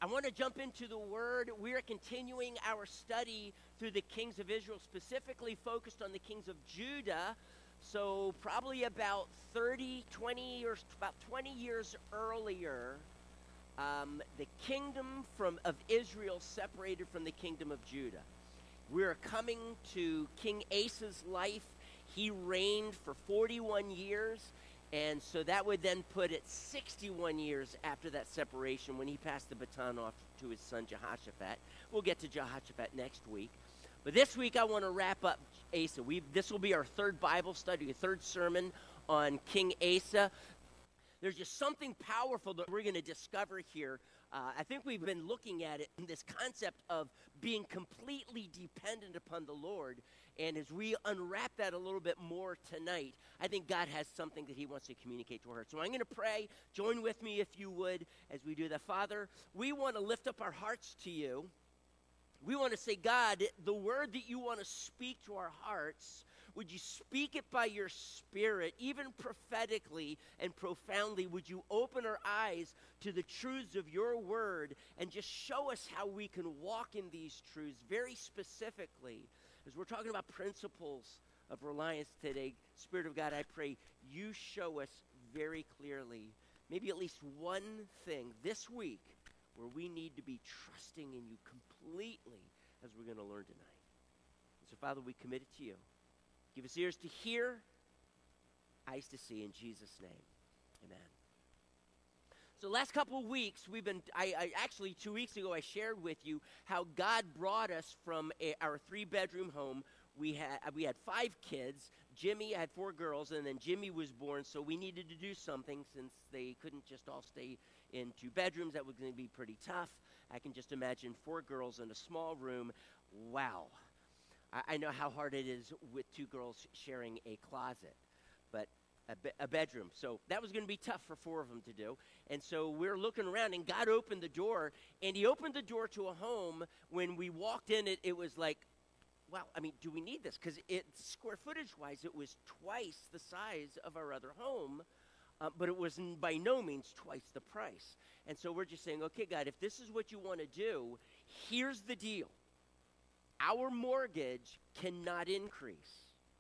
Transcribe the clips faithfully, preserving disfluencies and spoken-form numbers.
I want to jump into the Word. We're continuing our study through the kings of Israel, specifically focused on the kings of Judah. So probably about thirty, twenty, or about twenty years earlier, um, the kingdom from of Israel separated from the kingdom of Judah. We're coming to King Asa's life. He reigned for forty-one years. And so that would then put it sixty-one years after that separation when he passed the baton off to his son Jehoshaphat. We'll get to Jehoshaphat next week. But this week I want to wrap up Asa. We This will be our third Bible study, a third sermon on King Asa. There's just something powerful that we're going to discover here. Uh, I think we've been looking at it in this concept of being completely dependent upon the Lord. And as we unwrap that a little bit more tonight, I think God has something that he wants to communicate to our hearts. So I'm going to pray. Join with me if you would as we do that. Father, we want to lift up our hearts to you. We want to say, God, the word that you want to speak to our hearts, would you speak it by your Spirit, even prophetically and profoundly? Would you open our eyes to the truths of your word and just show us how we can walk in these truths very specifically? As we're talking about principles of reliance today, Spirit of God, I pray you show us very clearly, maybe at least one thing this week where we need to be trusting in you completely as we're going to learn tonight. And so, Father, we commit it to you. Give us ears to hear, eyes to see, in Jesus' name. Amen. So last couple of weeks, we've been, I, I actually two weeks ago, I shared with you how God brought us from a, our three-bedroom home. We had, we had five kids. Jimmy had four girls, and then Jimmy was born, so we needed to do something since they couldn't just all stay in two bedrooms. That was going to be pretty tough. I can just imagine four girls in a small room. Wow. I, I know how hard it is with two girls sharing a closet, but A, be- a bedroom. So that was going to be tough for four of them to do. And so we're looking around, and God opened the door, and he opened the door to a home. When we walked in, it, it was like, wow, I mean, do we need this? Because it square footage-wise, it was twice the size of our other home, uh, but it was n- by no means twice the price. And so we're just saying, okay, God, if this is what you want to do, here's the deal. Our mortgage cannot increase.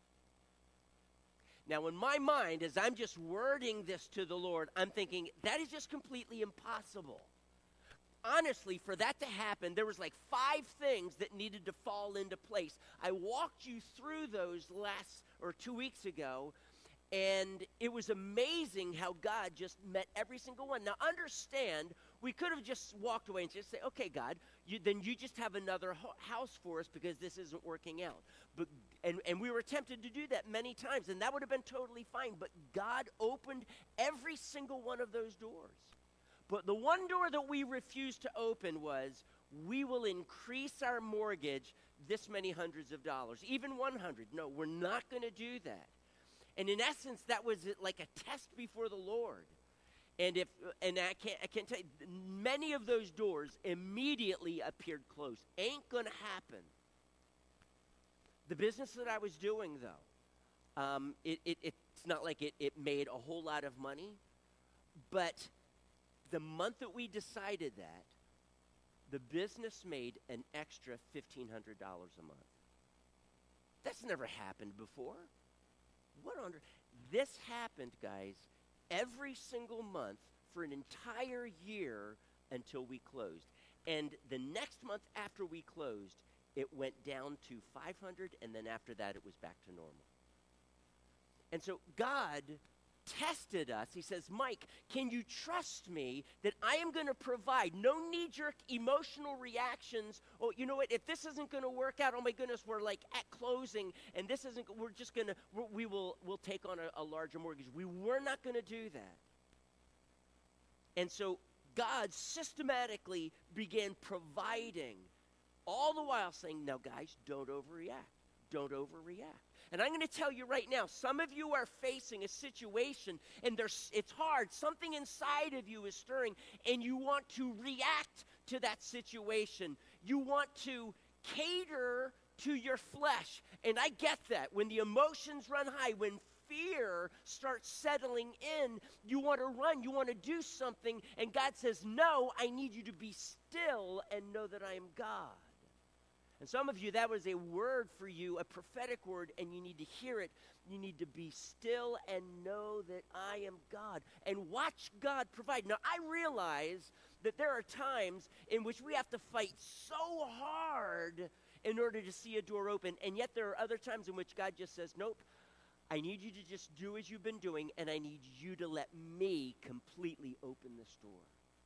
Now, in my mind, as I'm just wording this to the Lord, I'm thinking, that is just completely impossible. Honestly, for that to happen, there was like five things that needed to fall into place. I walked you through those last, or two weeks ago, and it was amazing how God just met every single one. Now, understand, we could have just walked away and just say, okay, God, you, then you just have another ho- house for us because this isn't working out. But and, and we were tempted to do that many times, and that would have been totally fine. But God opened every single one of those doors. But the one door that we refused to open was, we will increase our mortgage this many hundreds of dollars, even one hundred. No, we're not going to do that. And in essence, that was like a test before the Lord. And if and I can't I can't tell you, many of those doors immediately appeared closed. Ain't gonna happen. The business that I was doing, though, um, it, it it's not like it, it made a whole lot of money, but the month that we decided that, the business made an extra fifteen hundred dollars a month. That's never happened before. What on earth? This happened, guys, every single month for an entire year until we closed. And the next month after we closed, it went down to five hundred, and then after that, it was back to normal. And so God tested us. He says, Mike, can you trust me that I am going to provide no knee-jerk emotional reactions? Oh, you know what? If this isn't going to work out, oh my goodness, we're like at closing, and this isn't, we're just going to, we will we'll take on a, a larger mortgage. We were not going to do that. And so God systematically began providing, all the while saying, now guys, don't overreact. Don't overreact. And I'm going to tell you right now, some of you are facing a situation, and there's, it's hard. Something inside of you is stirring, and you want to react to that situation. You want to cater to your flesh. And I get that. When the emotions run high, when fear starts settling in, you want to run, you want to do something, and God says, no, I need you to be still and know that I am God. And some of you, that was a word for you, a prophetic word, and you need to hear it. You need to be still and know that I am God, and watch God provide. Now, I realize that there are times in which we have to fight so hard in order to see a door open, and yet there are other times in which God just says, nope, I need you to just do as you've been doing, and I need you to let me completely open this door.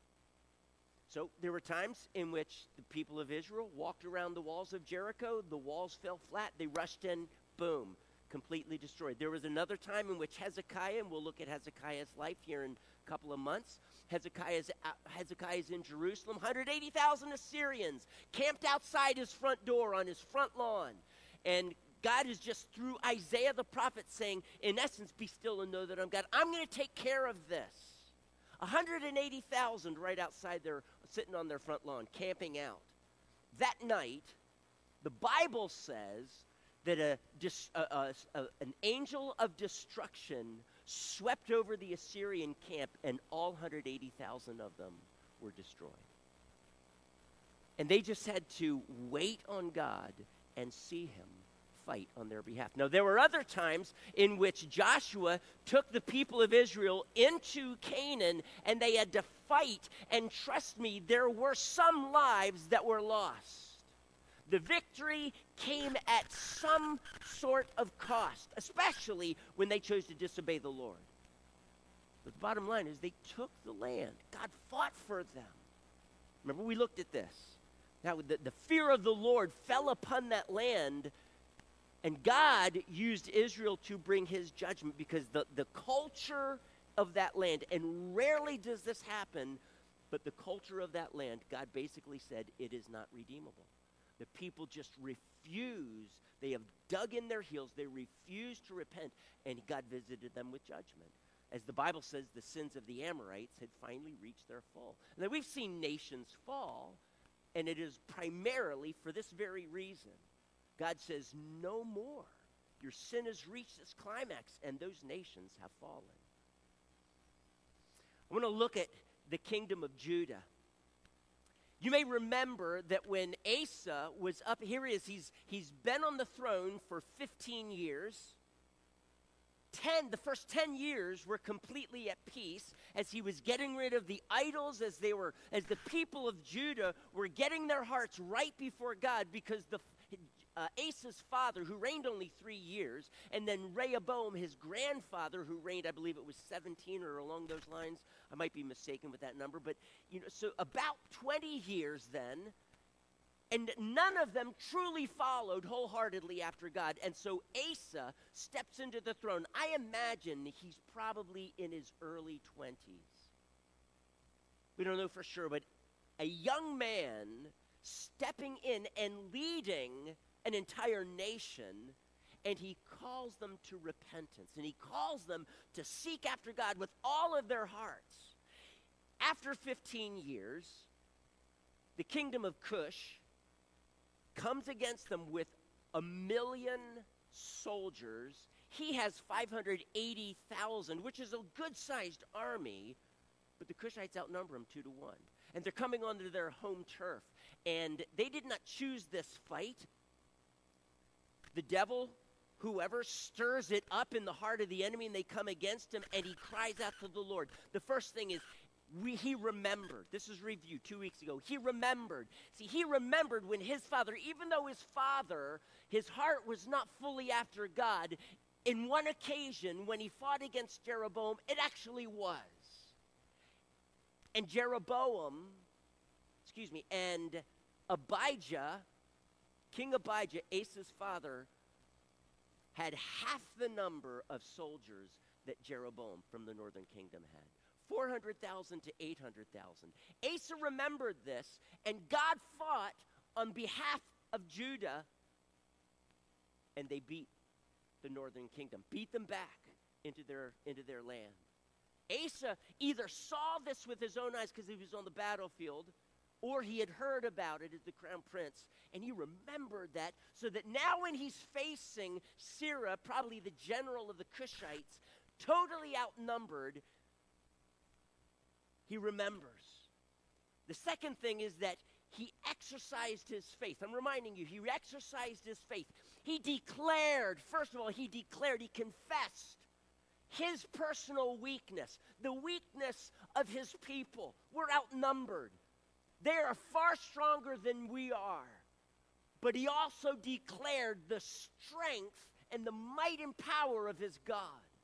So there were times in which the people of Israel walked around the walls of Jericho, the walls fell flat, they rushed in, boom, completely destroyed. There was another time in which Hezekiah, and we'll look at Hezekiah's life here in a couple of months, Hezekiah's, uh, Hezekiah's in Jerusalem, one hundred eighty thousand Assyrians camped outside his front door on his front lawn. And God is just through Isaiah the prophet saying, in essence, be still and know that I'm God. I'm going to take care of this. one hundred eighty thousand right outside there, sitting on their front lawn, camping out. That night, the Bible says that a, a, a, a, an angel of destruction swept over the Assyrian camp, and all one hundred eighty thousand of them were destroyed. And they just had to wait on God and see him fight on their behalf. Now, there were other times in which Joshua took the people of Israel into Canaan, and they had to fight, and trust me, there were some lives that were lost. The victory came at some sort of cost, especially when they chose to disobey the Lord. But the bottom line is they took the land. God fought for them. Remember, we looked at this. Now, the, the fear of the Lord fell upon that land, and God used Israel to bring his judgment, because the, the culture of that land, and rarely does this happen, but the culture of that land, God basically said, it is not redeemable. The people just refuse. They have dug in their heels. They refuse to repent, and God visited them with judgment. As the Bible says, the sins of the Amorites had finally reached their full. Now, we've seen nations fall, and it is primarily for this very reason. God says, no more. Your sin has reached its climax, and those nations have fallen. I want to look at the kingdom of Judah. You may remember that when Asa was up, here he is, he's, he's been on the throne for fifteen years. Ten, the first ten years were completely at peace as he was getting rid of the idols, as they were, as the people of Judah were getting their hearts right before God, because the Uh, Asa's father, who reigned only three years, and then Rehoboam, his grandfather, who reigned, I believe it was seventeen or along those lines. I might be mistaken with that number, but you know, so about twenty years then, and none of them truly followed wholeheartedly after God. And so Asa steps into the throne. I imagine he's probably in his early twenties. We don't know for sure, but a young man stepping in and leading an entire nation, and he calls them to repentance, and he calls them to seek after God with all of their hearts. After fifteen years, the kingdom of Cush comes against them with a million soldiers. He has five hundred eighty thousand, which is a good-sized army, but the Cushites outnumber him two to one. And they're coming onto their home turf, and they did not choose this fight. The devil, whoever, stirs it up in the heart of the enemy, and they come against him, and he cries out to the Lord. The first thing is, we, he remembered. This was reviewed two weeks ago. He remembered. See, he remembered when his father, even though his father, his heart was not fully after God, in one occasion, when he fought against Jeroboam, it actually was. And Jeroboam, excuse me, and Abijah, King Abijah, Asa's father, had half the number of soldiers that Jeroboam from the northern kingdom had. four hundred thousand to eight hundred thousand. Asa remembered this, and God fought on behalf of Judah, and they beat the northern kingdom, beat them back into their, into their land. Asa either saw this with his own eyes because he was on the battlefield, or he had heard about it as the crown prince, and he remembered that, so that now when he's facing Sirah, probably the general of the Cushites, totally outnumbered, he remembers. The second thing is that he exercised his faith. I'm reminding you, he exercised his faith. He declared, first of all, he declared, he confessed his personal weakness, the weakness of his people. We're outnumbered. They are far stronger than we are. But he also declared the strength and the might and power of his God.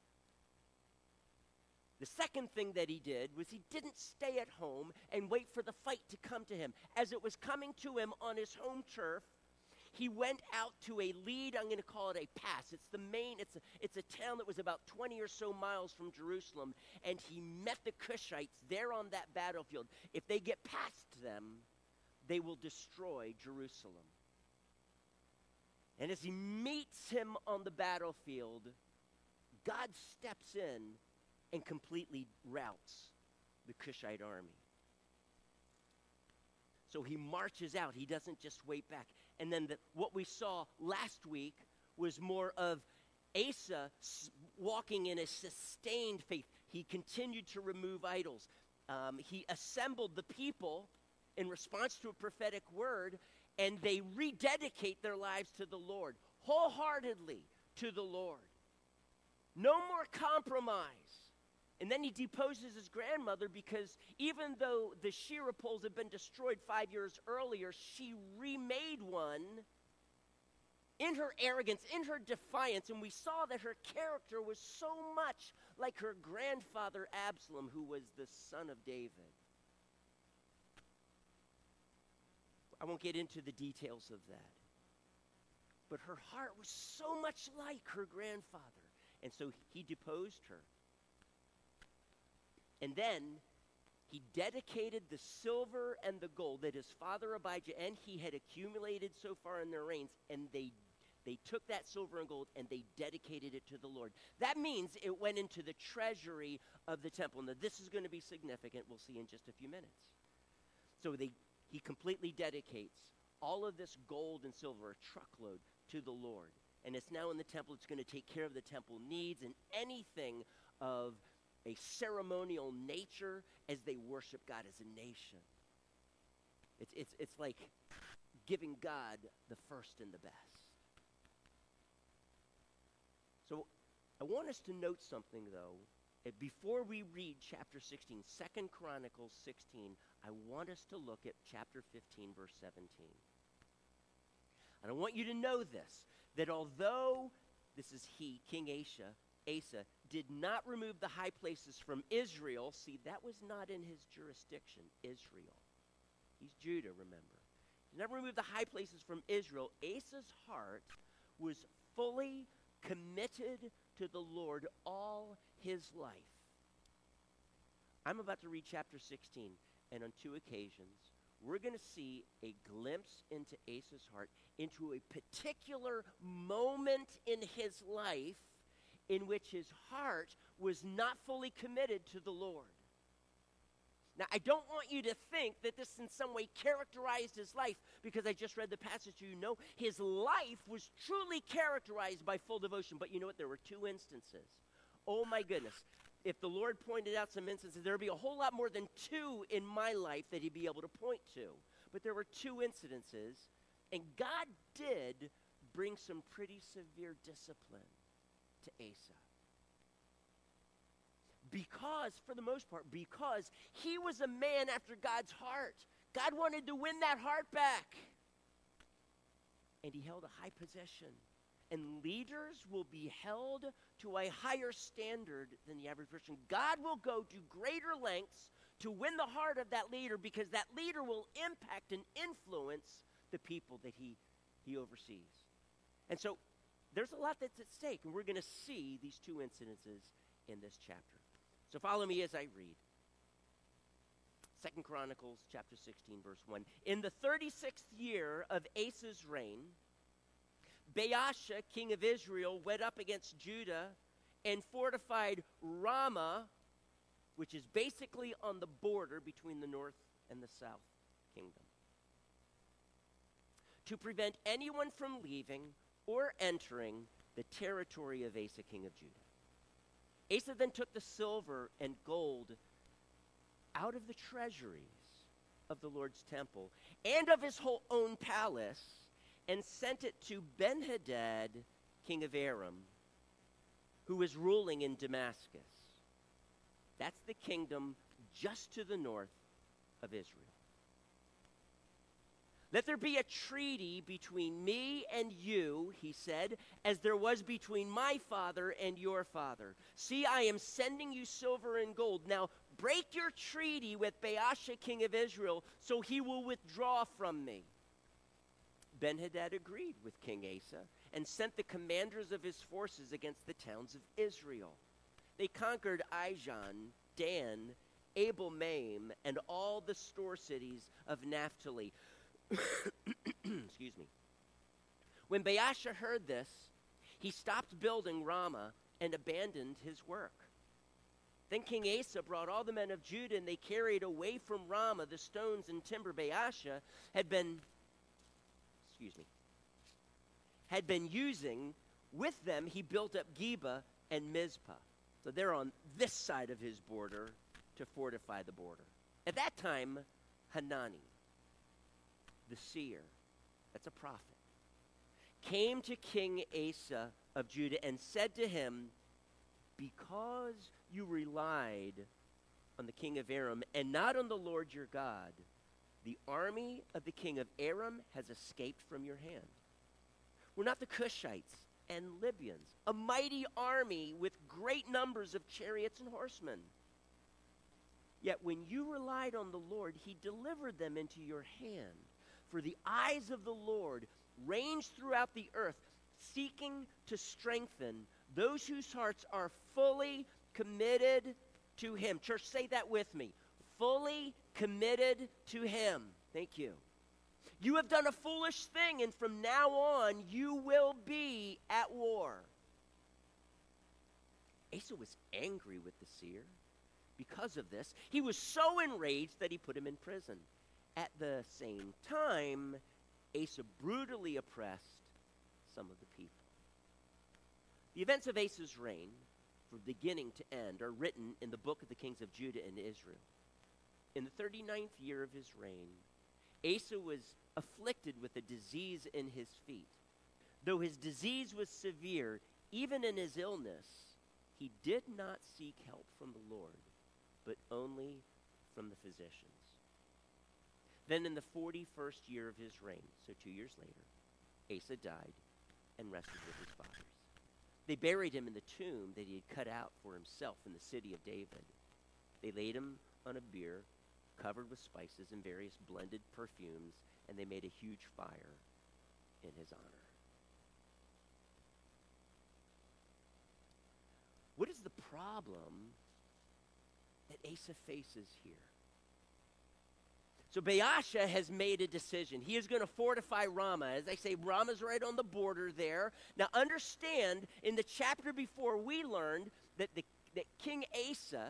The second thing that he did was he didn't stay at home and wait for the fight to come to him. As it was coming to him on his home turf, he went out to a lead, I'm going to call it a pass. It's the main, it's a, it's a town that was about twenty or so miles from Jerusalem, and he met the Cushites there on that battlefield. If they get past them, they will destroy Jerusalem. And as he meets him on the battlefield, God steps in and completely routs the Cushite army. So he marches out. He doesn't just wait back. And then the, what we saw last week was more of Asa s- walking in a sustained faith. He continued to remove idols. Um, he assembled the people in response to a prophetic word, and they rededicate their lives to the Lord, wholeheartedly to the Lord. No more compromise. And then he deposes his grandmother because even though the Asherah poles had been destroyed five years earlier, she remade one in her arrogance, in her defiance. And we saw that her character was so much like her grandfather Absalom, who was the son of David. I won't get into the details of that. But her heart was so much like her grandfather. And so he deposed her. And then he dedicated the silver and the gold that his father Abijah and he had accumulated so far in their reigns, and they they took that silver and gold and they dedicated it to the Lord. That means it went into the treasury of the temple. Now this is going to be significant. We'll see in just a few minutes. So they he completely dedicates all of this gold and silver, a truckload, to the Lord. And it's now in the temple. It's going to take care of the temple needs and anything of a ceremonial nature as they worship God as a nation. It's, it's, it's like giving God the first and the best. So I want us to note something, though. Before we read chapter sixteen, Second Chronicles sixteen, I want us to look at chapter fifteen, verse seventeen. And I want you to know this, that although this is he, King Asa, Asa, did not remove the high places from Israel. See, that was not in his jurisdiction, Israel. He's Judah, remember. He never removed the high places from Israel. Asa's heart was fully committed to the Lord all his life. I'm about to read chapter sixteen, and on two occasions, we're going to see a glimpse into Asa's heart, into a particular moment in his life in which his heart was not fully committed to the Lord. Now, I don't want you to think that this in some way characterized his life, because I just read the passage. You know, his life was truly characterized by full devotion. But you know what? There were two instances. Oh, my goodness. If the Lord pointed out some instances, there would be a whole lot more than two in my life that he'd be able to point to. But there were two incidences, and God did bring some pretty severe discipline to Asa. Because, for the most part, because he was a man after God's heart. God wanted to win that heart back. And he held a high position. And leaders will be held to a higher standard than the average person. God will go to greater lengths to win the heart of that leader, because that leader will impact and influence the people that he, he oversees. And so there's a lot that's at stake, and we're going to see these two incidences in this chapter. So follow me as I read. Second Chronicles chapter sixteen, verse one. In the thirty-sixth year of Asa's reign, Baasha, king of Israel, went up against Judah and fortified Ramah, which is basically on the border between the north and the south kingdom, to prevent anyone from leaving or entering the territory of Asa, king of Judah. Asa then took the silver and gold out of the treasuries of the Lord's temple and of his whole own palace and sent it to Ben-Hadad, king of Aram, who was ruling in Damascus. That's the kingdom just to the north of Israel. Let there be a treaty between me and you, he said, as there was between my father and your father. See, I am sending you silver and gold. Now, break your treaty with Baasha, king of Israel, so he will withdraw from me. Ben-Hadad agreed with King Asa and sent the commanders of his forces against the towns of Israel. They conquered Ijon, Dan, Abel-Maim, and all the store cities of Naphtali. Excuse me. When Baasha heard this, he stopped building Ramah and abandoned his work. Then King Asa brought all the men of Judah, and they carried away from Ramah the stones and timber Baasha had been, excuse me, had been using. With them, he built up Geba and Mizpah. So they're on this side of his border to fortify the border. At that time, Hanani, the seer, that's a prophet, came to King Asa of Judah and said to him, because you relied on the king of Aram and not on the Lord your God, the army of the king of Aram has escaped from your hand. Were not the Cushites and Libyans a mighty army with great numbers of chariots and horsemen? Yet when you relied on the Lord, he delivered them into your hand. For the eyes of the Lord range throughout the earth, seeking to strengthen those whose hearts are fully committed to him. Church, say that with me. Fully committed to him. Thank you. You have done a foolish thing, and from now on you will be at war. Asa was angry with the seer because of this. He was so enraged that he put him in prison. At the same time, Asa brutally oppressed some of the people. The events of Asa's reign, from beginning to end, are written in the book of the kings of Judah and Israel. In the thirty-ninth year of his reign, Asa was afflicted with a disease in his feet. Though his disease was severe, even in his illness, he did not seek help from the Lord, but only from the physicians. Then in the forty-first year of his reign, so two years later, Asa died and rested with his fathers. They buried him in the tomb that he had cut out for himself in the city of David. They laid him on a bier covered with spices and various blended perfumes, and they made a huge fire in his honor. What is the problem that Asa faces here? So Baasha has made a decision. He is going to fortify Ramah. As I say, Ramah's right on the border there. Now understand, in the chapter before, we learned that, the, that King Asa,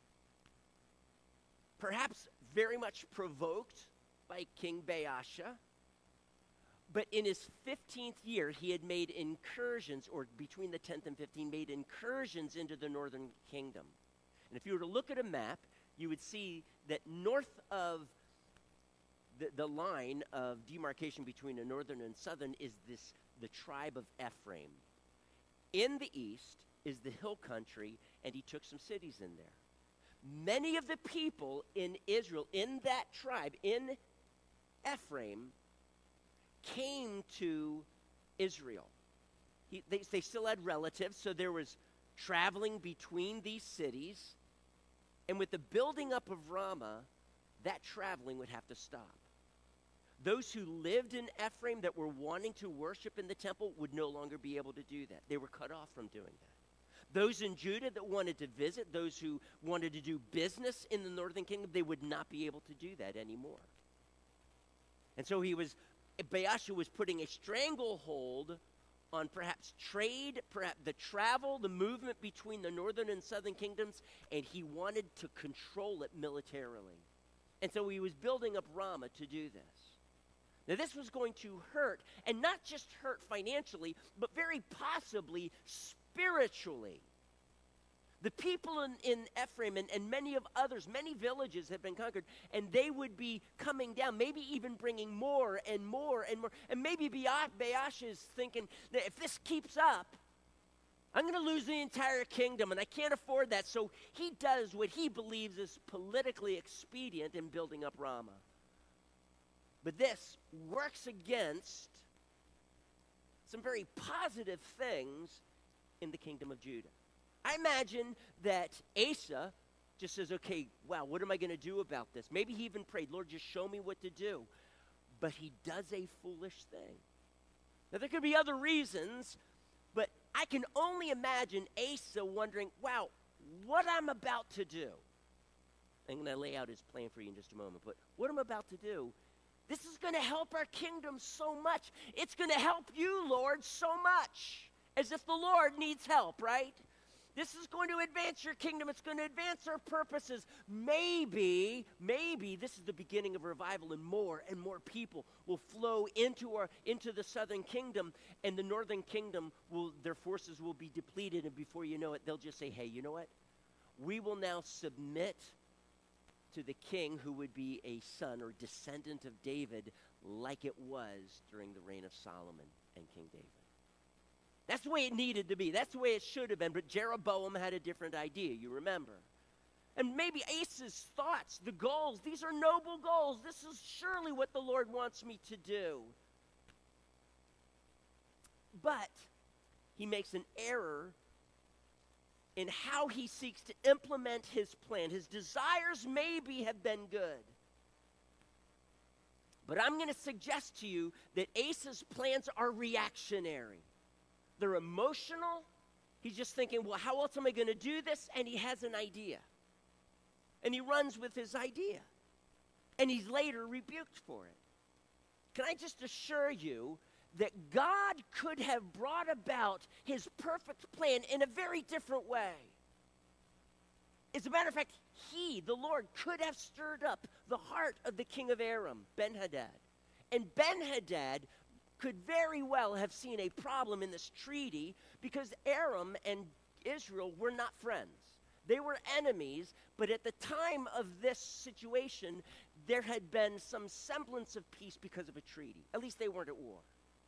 perhaps very much provoked by King Baasha, but in his fifteenth year, he had made incursions, or between the tenth and fifteenth, made incursions into the northern kingdom. And if you were to look at a map, you would see that north of the, the line of demarcation between the northern and southern is this the tribe of Ephraim. In the east is the hill country, and he took some cities in there. Many of the people in Israel, in that tribe, in Ephraim, came to Israel. He, they, they still had relatives, so there was traveling between these cities. And with the building up of Ramah, that traveling would have to stop. Those who lived in Ephraim that were wanting to worship in the temple would no longer be able to do that. They were cut off from doing that. Those in Judah that wanted to visit, those who wanted to do business in the northern kingdom, they would not be able to do that anymore. And so he was, Baasha was putting a stranglehold on perhaps trade, perhaps the travel, the movement between the northern and southern kingdoms, and he wanted to control it militarily. And so he was building up Ramah to do this. Now, this was going to hurt, and not just hurt financially, but very possibly spiritually. The people in, in Ephraim and, and many of others, many villages had been conquered, and they would be coming down, maybe even bringing more and more and more. And maybe Baasha is thinking that if this keeps up, I'm going to lose the entire kingdom, and I can't afford that. So he does what he believes is politically expedient in building up Ramah. But this works against some very positive things in the kingdom of Judah. I imagine that Asa just says, okay, wow, what am I going to do about this? Maybe he even prayed, Lord, just show me what to do. But he does a foolish thing. Now, there could be other reasons, but I can only imagine Asa wondering, wow, what I'm about to do. I'm going to lay out his plan for you in just a moment, but what I'm about to do, this is going to help our kingdom so much. It's going to help you, Lord, so much. As if the Lord needs help, right? This is going to advance your kingdom. It's going to advance our purposes. Maybe, maybe this is the beginning of revival, and more and more people will flow into our into the southern kingdom, and the northern kingdom will their forces will be depleted, and before you know it, they'll just say, hey, you know what? We will now submit to the king who would be a son or descendant of David, like it was during the reign of Solomon and King David. That's the way it needed to be. That's the way it should have been. But Jeroboam had a different idea, you remember. And maybe Asa's thoughts, the goals, these are noble goals. This is surely what the Lord wants me to do. But he makes an error in how he seeks to implement his plan. His desires maybe have been good. But I'm going to suggest to you that Asa's plans are reactionary. They're emotional. He's just thinking, well, how else am I going to do this? And he has an idea. And he runs with his idea. And he's later rebuked for it. Can I just assure you that God could have brought about his perfect plan in a very different way? As a matter of fact, he, the Lord, could have stirred up the heart of the king of Aram, Ben-Hadad. And Ben-Hadad could very well have seen a problem in this treaty because Aram and Israel were not friends. They were enemies, but at the time of this situation, there had been some semblance of peace because of a treaty. At least they weren't at war.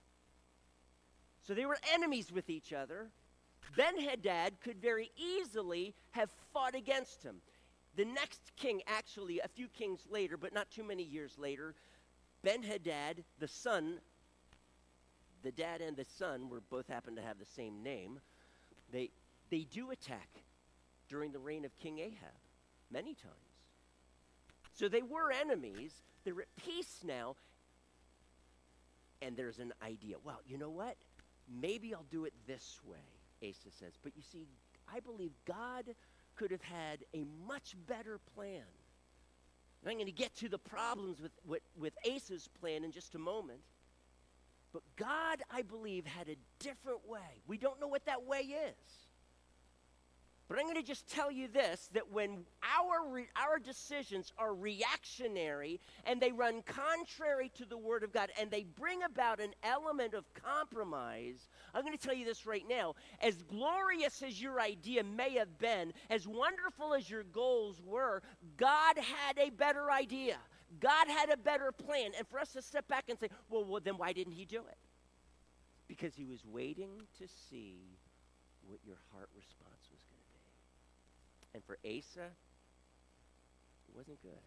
So they were enemies with each other. Ben-Hadad could very easily have fought against him. The next king, actually, a few kings later, but not too many years later, Ben-Hadad, the son, the dad and the son were both happen to have the same name. They they do attack during the reign of King Ahab many times. So they were enemies. They're at peace now. And there's an idea. Well, you know what? Maybe I'll do it this way, Asa says. But you see, I believe God could have had a much better plan. And I'm going to get to the problems with, with, with Asa's plan in just a moment. But God, I believe, had a different way. We don't know what that way is. But I'm going to just tell you this, that when our, re- our decisions are reactionary and they run contrary to the Word of God and they bring about an element of compromise, I'm going to tell you this right now. As glorious as your idea may have been, as wonderful as your goals were, God had a better idea. God had a better plan. And for us to step back and say, well, well, then why didn't he do it? Because he was waiting to see what your heart response was going to be. And for Asa, it wasn't good.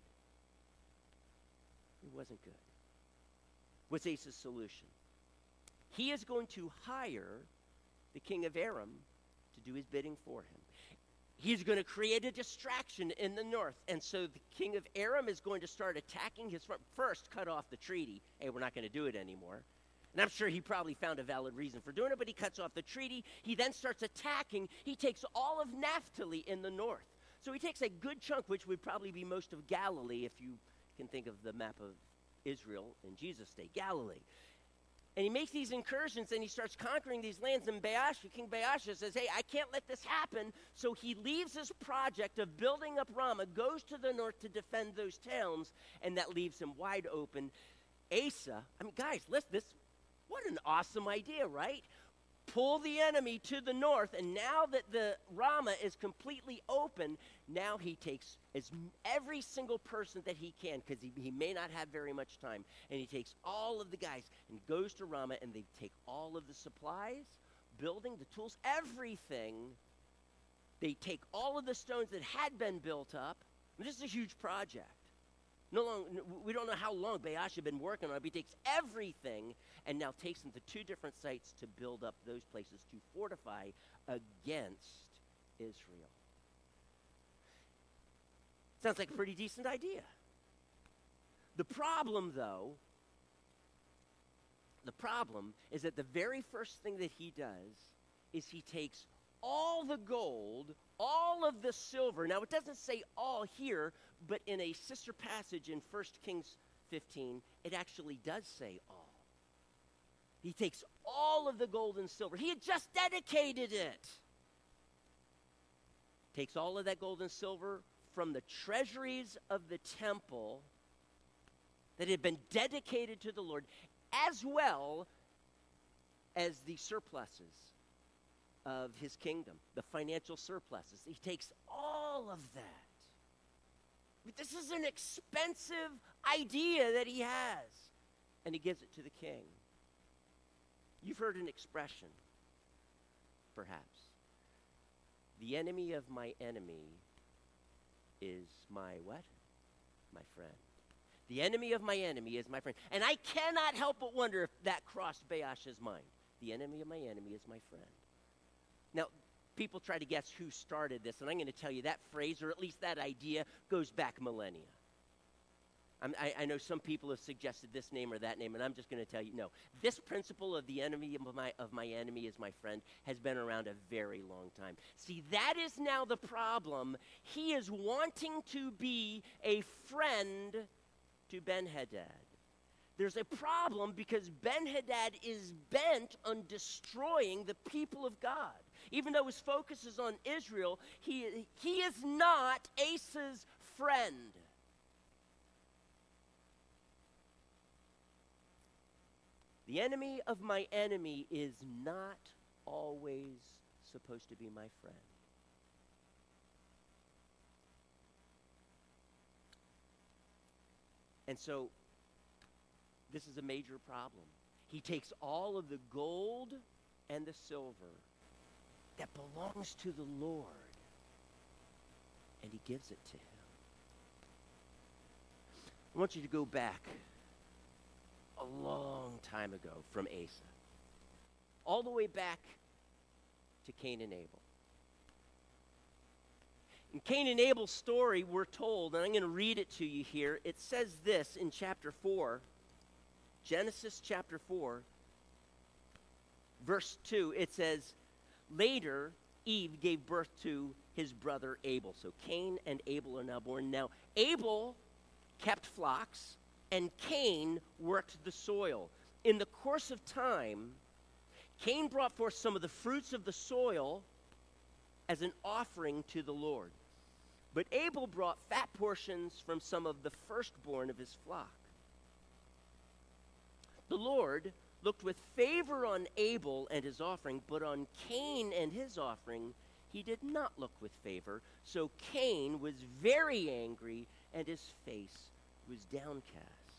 It wasn't good. What's Asa's solution? He is going to hire the king of Aram to do his bidding for him. He's going to create a distraction in the north. And so the king of Aram is going to start attacking his front. First, cut off the treaty. Hey, we're not going to do it anymore. And I'm sure he probably found a valid reason for doing it, but he cuts off the treaty. He then starts attacking. He takes all of Naphtali in the north. So he takes a good chunk, which would probably be most of Galilee, if you can think of the map of Israel in Jesus' day, Galilee. And he makes these incursions, and he starts conquering these lands. And Baasha, King Baasha says, hey, I can't let this happen. So he leaves his project of building up Ramah, goes to the north to defend those towns, and that leaves him wide open. Asa, I mean, guys, listen, this, what an awesome idea, right? Pull the enemy to the north, and now that the Ramah is completely open, now he takes as every single person that he can, because he, he may not have very much time, and he takes all of the guys and goes to Ramah, and they take all of the supplies, building, the tools, everything. They take all of the stones that had been built up. And this is a huge project. No long, we don't know how long Baasha had been working on it, but he takes everything and now takes them to two different sites to build up those places to fortify against Israel. Sounds like a pretty decent idea. The problem, though, the problem is that the very first thing that he does is he takes all the gold, all of the silver. Now, it doesn't say all here, but in a sister passage in First Kings fifteen, it actually does say all. He takes all of the gold and silver. He had just dedicated it. Takes all of that gold and silver from the treasuries of the temple that had been dedicated to the Lord, as well as the surpluses of his kingdom, the financial surpluses. He takes all of that. This is an expensive idea that he has, and he gives it to the king. You've heard an expression, perhaps. The enemy of my enemy is my what? My friend. The enemy of my enemy is my friend. And I cannot help but wonder if that crossed Baasha's mind. The enemy of my enemy is my friend. Now, people try to guess who started this, and I'm going to tell you that phrase, or at least that idea, goes back millennia. I'm, I, I know some people have suggested this name or that name, and I'm just going to tell you, no. This principle of the enemy of my, of my enemy is my friend has been around a very long time. See, that is now the problem. He is wanting to be a friend to Ben-Hadad. There's a problem because Ben-Hadad is bent on destroying the people of God. Even though his focus is on Israel, he, he is not Asa's friend. The enemy of my enemy is not always supposed to be my friend. And so, this is a major problem. He takes all of the gold and the silver that belongs to the Lord, and he gives it to him. I want you to go back a long time ago from Asa, all the way back to Cain and Abel. In Cain and Abel's story, we're told, and I'm going to read it to you here. It says this in chapter four, Genesis chapter four, verse two. It says, later, Eve gave birth to his brother Abel. So Cain and Abel are now born. Now, Abel kept flocks, and Cain worked the soil. In the course of time, Cain brought forth some of the fruits of the soil as an offering to the Lord. But Abel brought fat portions from some of the firstborn of his flock. The Lord looked with favor on Abel and his offering, but on Cain and his offering he did not look with favor. So Cain was very angry, and his face was downcast.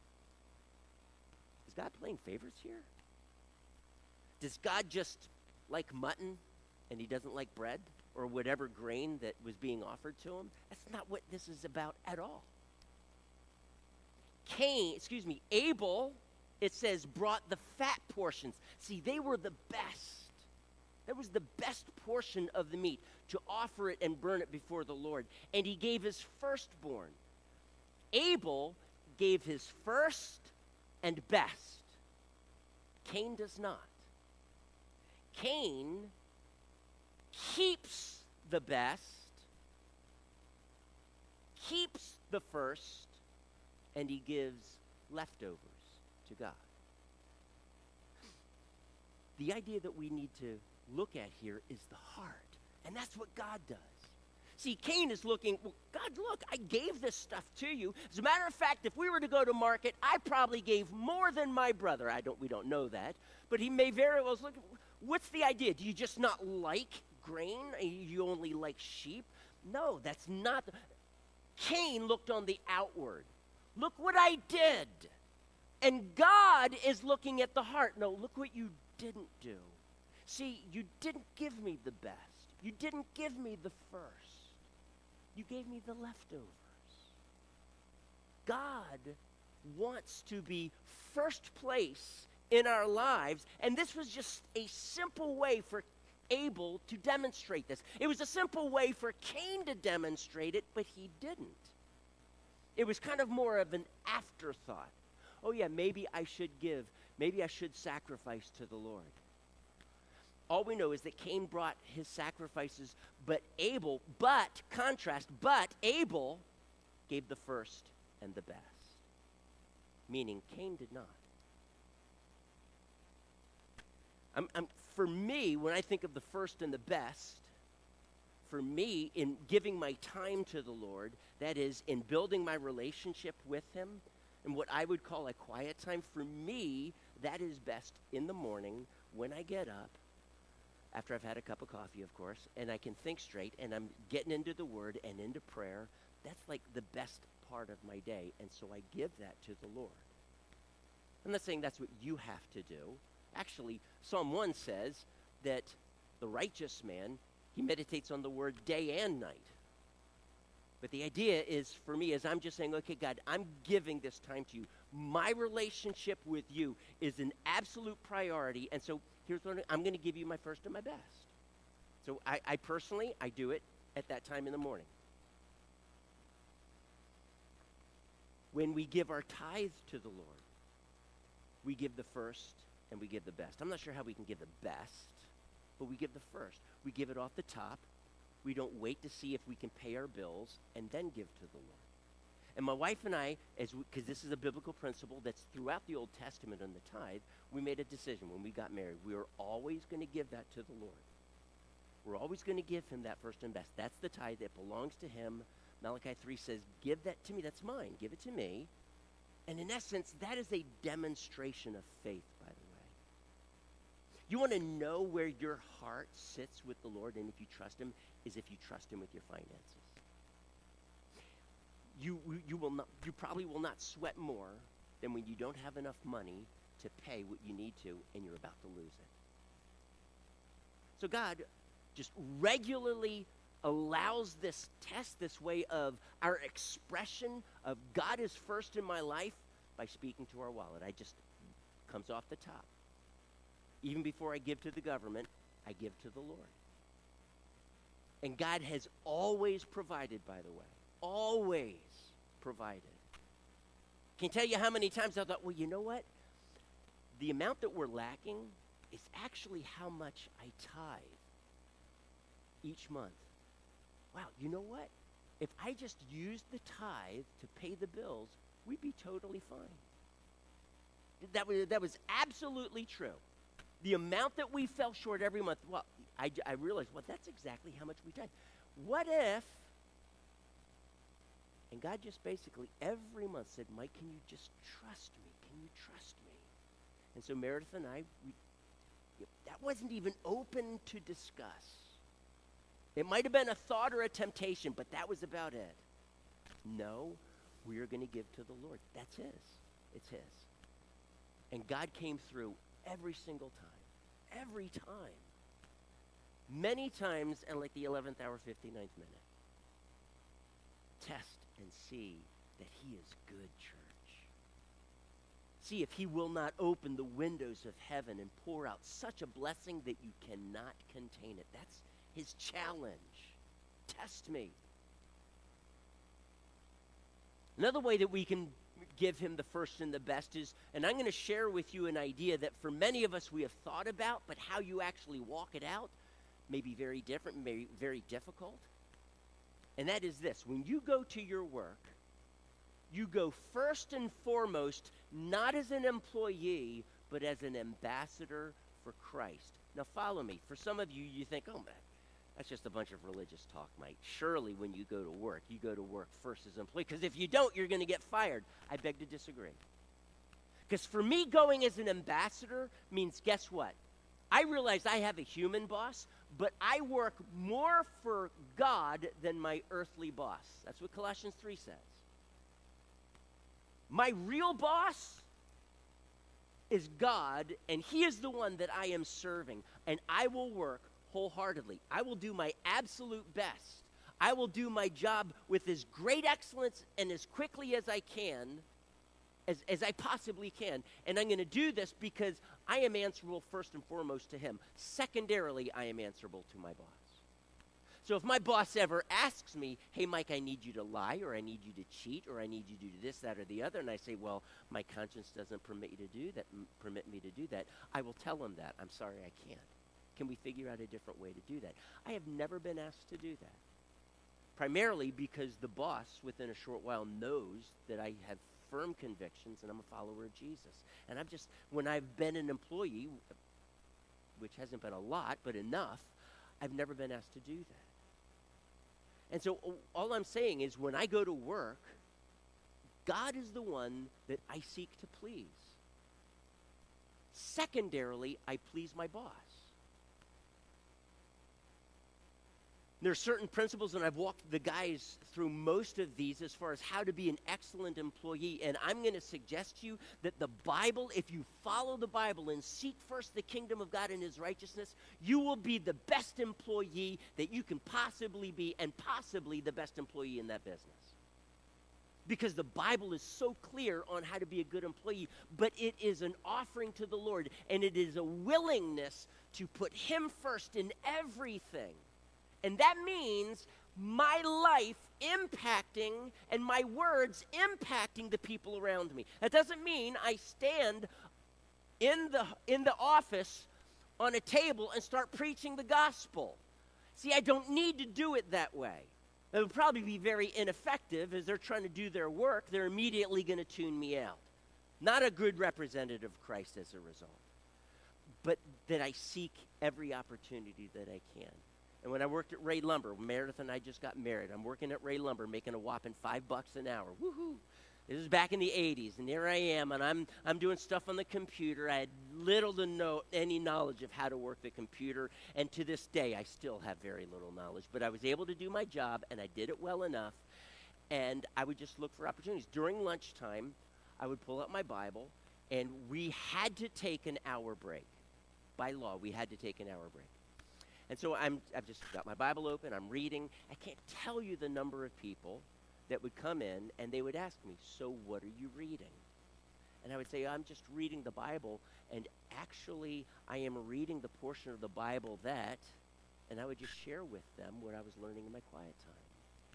Is God playing favorites here? Does God just like mutton and he doesn't like bread or whatever grain that was being offered to him? That's not what this is about at all. Cain, excuse me, Abel, it says, brought the fat portions. See, they were the best. That was the best portion of the meat, to offer it and burn it before the Lord. And he gave his firstborn. Abel gave his first and best. Cain does not. Cain keeps the best, keeps the first, and he gives leftovers to God. the idea that we need to look at here is the heart. And that's what God does. See, Cain is looking, well, God, look, I gave this stuff to you. As a matter of fact, if we were to go to market, I probably gave more than my brother. I don't, we don't know that. But he may very well look, what's the idea? Do you just not like grain? You only like sheep? No, that's not. Cain looked on the outward. Look what I did. And God is looking at the heart. No, look what you didn't do. See, you didn't give me the best. You didn't give me the first. You gave me the leftovers. God wants to be first place in our lives, and this was just a simple way for Abel to demonstrate this. It was a simple way for Cain to demonstrate it, but he didn't. It was kind of more of an afterthought. Oh yeah, maybe I should give. Maybe I should sacrifice to the Lord. All we know is that Cain brought his sacrifices, but Abel, but, contrast, but Abel gave the first and the best. Meaning Cain did not. I'm, I'm, for me, when I think of the first and the best, for me, in giving my time to the Lord, that is, in building my relationship with him, and what I would call a quiet time, for me, that is best in the morning when I get up, after I've had a cup of coffee, of course, and I can think straight, and I'm getting into the Word and into prayer. That's like the best part of my day, and so I give that to the Lord. I'm not saying that's what you have to do. Actually, Psalm one says that the righteous man, he meditates on the Word day and night. But the idea is, for me, is I'm just saying, okay, God, I'm giving this time to you. My relationship with you is an absolute priority, and so here's what I'm going to give you, my first and my best. So I, I personally, I do it at that time in the morning. When we give our tithe to the Lord, we give the first and we give the best. I'm not sure how we can give the best, but we give the first. We give it off the top. We don't wait to see if we can pay our bills and then give to the Lord. And my wife and I, as because this is a biblical principle that's throughout the Old Testament on the tithe, we made a decision when we got married. We were always going to give that to the Lord. We're always going to give him that first and best. That's the tithe that belongs to him. Malachi three says, give that to me. That's mine. Give it to me. And in essence, that is a demonstration of faith, by the way. You want to know where your heart sits with the Lord, and if you trust him, is if you trust him with your finances. You, you will not, you probably will not sweat more than when you don't have enough money to pay what you need to and you're about to lose it. So God just regularly allows this test, this way of our expression of God is first in my life by speaking to our wallet. I just, comes off the top. Even before I give to the government, I give to the Lord. And God has always provided, by the way. Always provided. Can tell you how many times I thought, well, you know what? The amount that we're lacking is actually how much I tithe each month. Wow, you know what? If I just used the tithe to pay the bills, we'd be totally fine. That was, that was absolutely true. The amount that we fell short every month, well, I, I realized, well, that's exactly how much we tithe. What if, and God just basically every month said, Mike, can you just trust me? Can you trust me? And so Meredith and I, we, that wasn't even open to discuss. It might have been a thought or a temptation, but that was about it. No, we are going to give to the Lord. That's his. It's his. And God came through every single time. Every time. Many times, and like the eleventh hour, fifty-ninth minute. Test and see that he is good, church. See if he will not open the windows of heaven and pour out such a blessing that you cannot contain it. That's his challenge. Test me. Another way that we can give him the first and the best is, and I'm going to share with you an idea that for many of us we have thought about, but how you actually walk it out may be very different, may be very difficult. And that is this: when you go to your work, you go first and foremost not as an employee, but as an ambassador for Christ. Now follow me. For some of you, you think, oh man, that's just a bunch of religious talk, Mike. Surely when you go to work, you go to work first as an employee, because if you don't, you're going to get fired. I beg to disagree. Because for me, going as an ambassador means, guess what? I realize I have a human boss, but I work more for God than my earthly boss. That's what Colossians three says. My real boss is God, and he is the one that I am serving, and I will work wholeheartedly. I will do my absolute best. I will do my job with as great excellence and as quickly as I can, as, as I possibly can. And I'm going to do this because I am answerable first and foremost to him. Secondarily, I am answerable to my boss. So if my boss ever asks me, hey, Mike, I need you to lie, or I need you to cheat, or I need you to do this, that, or the other, and I say, well, my conscience doesn't permit you to do that, m- permit me to do that, I will tell him that. I'm sorry, I can't. Can we figure out a different way to do that? I have never been asked to do that. Primarily because the boss, within a short while, knows that I have firm convictions and I'm a follower of Jesus. And I've just, when I've been an employee, which hasn't been a lot, but enough, I've never been asked to do that. And so all I'm saying is when I go to work, God is the one that I seek to please. Secondarily, I please my boss. There are certain principles, and I've walked the guys through most of these as far as how to be an excellent employee. And I'm going to suggest to you that the Bible, if you follow the Bible and seek first the kingdom of God and his righteousness, you will be the best employee that you can possibly be, and possibly the best employee in that business. Because the Bible is so clear on how to be a good employee, but it is an offering to the Lord, and it is a willingness to put him first in everything. And that means my life impacting and my words impacting the people around me. That doesn't mean I stand in the in the office on a table and start preaching the gospel. See, I don't need to do it that way. It would probably be very ineffective. As they're trying to do their work, they're immediately going to tune me out. Not a good representative of Christ as a result. But that I seek every opportunity that I can. And when I worked at Ray Lumber, Meredith and I just got married. I'm working at Ray Lumber, making a whopping five bucks an hour. Woohoo! This is back in the eighties, and here I am, and I'm I'm doing stuff on the computer. I had little to no any knowledge of how to work the computer, and to this day, I still have very little knowledge. But I was able to do my job, and I did it well enough. And I would just look for opportunities. During lunchtime, I would pull out my Bible, and we had to take an hour break. By law, we had to take an hour break. And so I'm, I've just got my Bible open, I'm reading. I can't tell you the number of people that would come in and they would ask me, so what are you reading? And I would say, I'm just reading the Bible, and actually I am reading the portion of the Bible that, and I would just share with them what I was learning in my quiet time.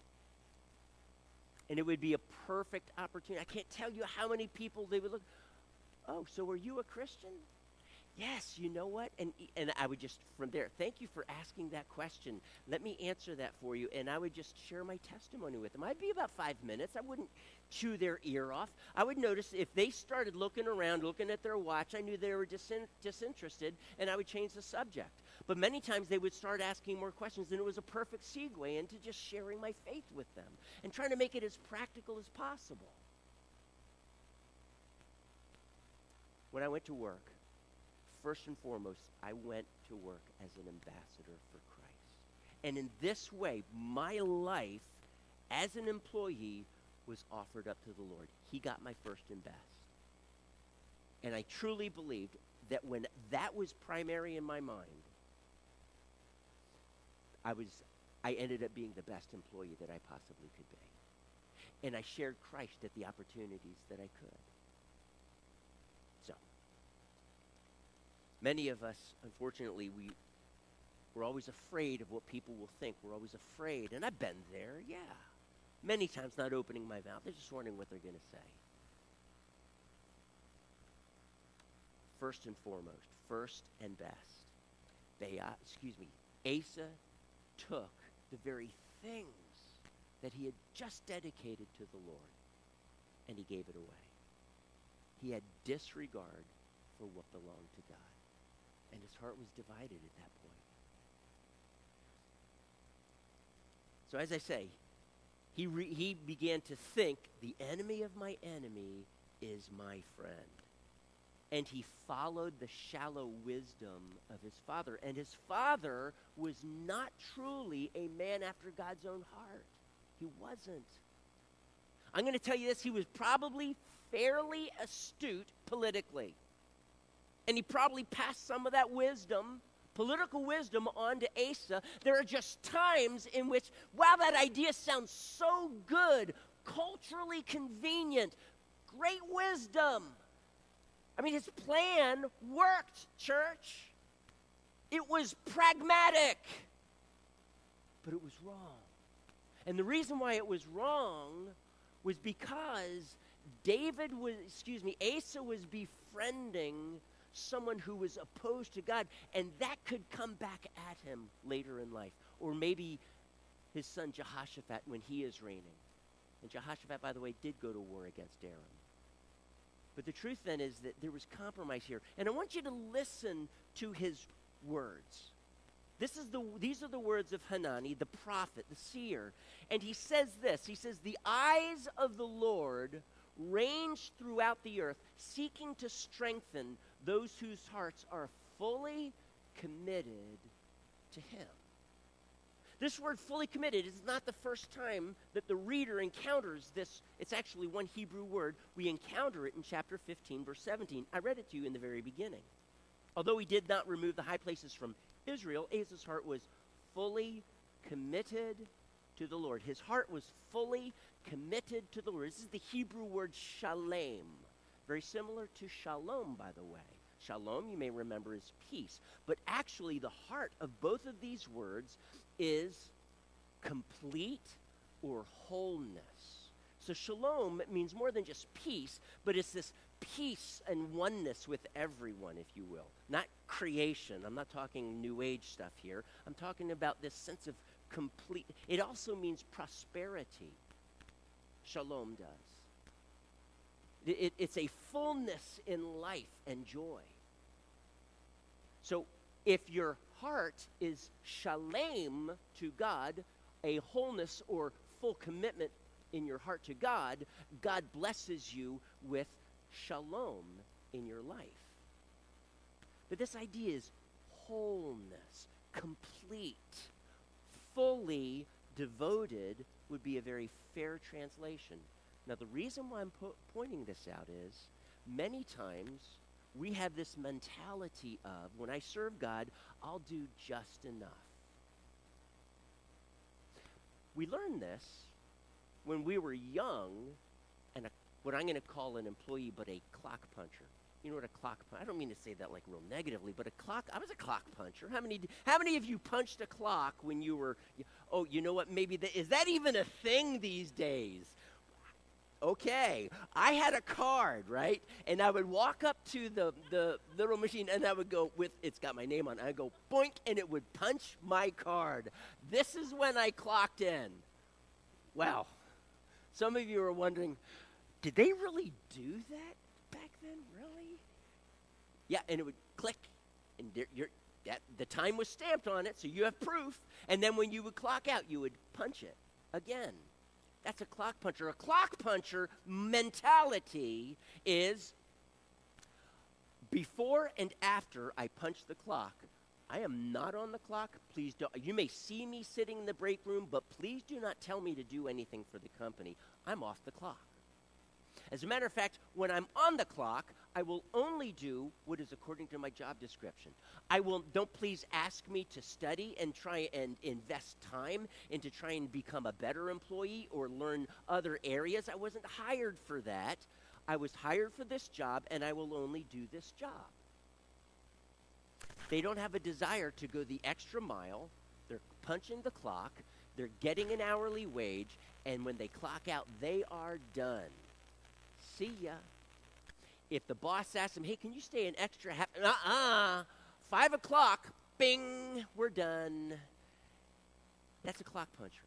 And it would be a perfect opportunity. I can't tell you how many people they would look, oh, so are you a Christian? Yes, you know what? And and I would just, from there, thank you for asking that question. Let me answer that for you. And I would just share my testimony with them. I'd be about five minutes. I wouldn't chew their ear off. I would notice if they started looking around, looking at their watch, I knew they were disin- disinterested, and I would change the subject. But many times they would start asking more questions, and it was a perfect segue into just sharing my faith with them and trying to make it as practical as possible. When I went to work, first and foremost, I went to work as an ambassador for Christ. And in this way, my life as an employee was offered up to the Lord. He got my first and best. And I truly believed that when that was primary in my mind, I was, I ended up being the best employee that I possibly could be. And I shared Christ at the opportunities that I could. So, many of us, unfortunately, we, we're always afraid of what people will think. We're always afraid. And I've been there, yeah. Many times not opening my mouth. They're just wondering what they're going to say. First and foremost, first and best. They, uh, excuse me, Asa took the very things that he had just dedicated to the Lord, and he gave it away. He had disregard for what belonged to God. And his heart was divided at that point. So as I say, he, re- he began to think, the enemy of my enemy is my friend. And he followed the shallow wisdom of his father. And his father was not truly a man after God's own heart. He wasn't. I'm going to tell you this, he was probably fairly astute politically. And he probably passed some of that wisdom, political wisdom, on to Asa. There are just times in which, wow, that idea sounds so good, culturally convenient, great wisdom. I mean, his plan worked, church. It was pragmatic, but it was wrong. And the reason why it was wrong was because David was, excuse me, Asa was befriending someone who was opposed to God, and that could come back at him later in life. Or maybe his son Jehoshaphat when he is reigning. And Jehoshaphat, by the way, did go to war against Aram. But the truth then is that there was compromise here. And I want you to listen to his words. This is the, these are the words of Hanani, the prophet, the seer. And he says this, he says, the eyes of the Lord range throughout the earth, seeking to strengthen those whose hearts are fully committed to him. This word fully committed is not the first time that the reader encounters this. It's actually one Hebrew word. We encounter it in chapter fifteen, verse seventeen. I read it to you in the very beginning. Although he did not remove the high places from Israel, Asa's heart was fully committed to the Lord. His heart was fully committed to the Lord. This is the Hebrew word shalem. Very similar to shalom, by the way. Shalom, you may remember, is peace. But actually, the heart of both of these words is complete or wholeness. So shalom means more than just peace, but it's this peace and oneness with everyone, if you will. Not creation. I'm not talking New Age stuff here. I'm talking about this sense of complete. It also means prosperity. Shalom does. It, it, it's a fullness in life and joy. So if your heart is shalem to God, a wholeness or full commitment in your heart to God, God blesses you with shalom in your life. But this idea is wholeness, complete, fully devoted would be a very fair translation. Now, the reason why I'm po- pointing this out is many times we have this mentality of, when I serve God, I'll do just enough. We learned this when we were young, and a, what I'm going to call an employee, but a clock puncher. You know what a clock puncher, I don't mean to say that like real negatively, but a clock, I was a clock puncher. How many, how many of you punched a clock when you were, oh, you know what, maybe, the, is that even a thing these days? Okay, I had a card, right? And I would walk up to the, the little machine, and I would go with, it's got my name on it. I'd go boink, and it would punch my card. This is when I clocked in. Wow. Some of you are wondering, did they really do that back then? Really? Yeah, and it would click, and there, you're, that, the time was stamped on it, so you have proof. And then when you would clock out, you would punch it again. That's a clock puncher. A clock puncher mentality is before and after I punch the clock, I am not on the clock. Please don't. You may see me sitting in the break room, but please do not tell me to do anything for the company. I'm off the clock. As a matter of fact, when I'm on the clock, I will only do what is according to my job description. I will, don't please ask me to study and try and invest time into trying to become a better employee or learn other areas. I wasn't hired for that. I was hired for this job, and I will only do this job. They don't have a desire to go the extra mile. They're punching the clock. They're getting an hourly wage, and when they clock out, they are done. See ya. If the boss asks them, hey, can you stay an extra half? Uh-uh. Five o'clock, bing, we're done. That's a clock puncher.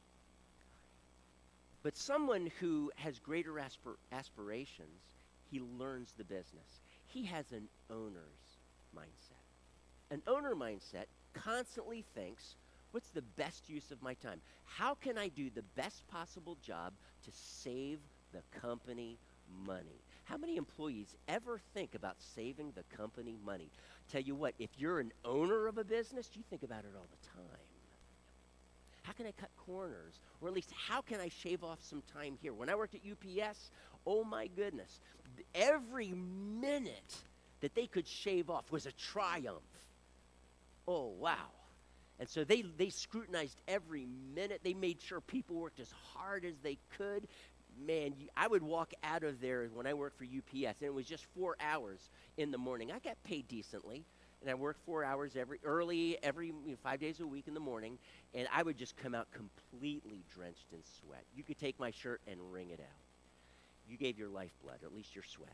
But someone who has greater aspir- aspirations, he learns the business. He has an owner's mindset. An owner mindset constantly thinks, what's the best use of my time? How can I do the best possible job to save the company money? How many employees ever think about saving the company money? Tell you what, if you're an owner of a business, you think about it all the time. How can I cut corners? Or at least, how can I shave off some time here? When I worked at U P S, oh my goodness, every minute that they could shave off was a triumph. Oh, wow. And so they, they scrutinized every minute. They made sure people worked as hard as they could. Man, you, I would walk out of there when I worked for U P S, and it was just four hours in the morning. I got paid decently, and I worked four hours every early, every you know, five days a week in the morning, and I would just come out completely drenched in sweat. You could take my shirt and wring it out. You gave your lifeblood, or at least your sweat.